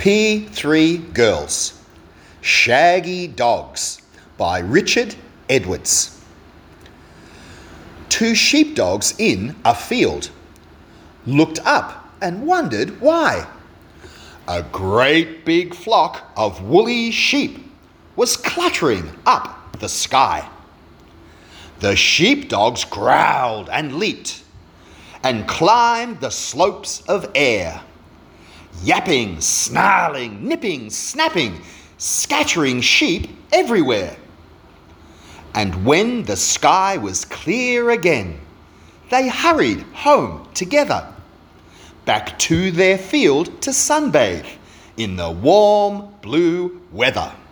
P3 Girls, Shaggy Dogs by Richard Edwards. Two sheepdogs in a field looked up and wondered why. A great big flock of woolly sheep was cluttering up the sky. The sheepdogs growled and leaped and climbed the slopes of air, yapping, snarling, nipping, snapping, scattering sheep everywhere. And when the sky was clear again, they hurried home together, back to their field to sunbathe in the warm blue weather.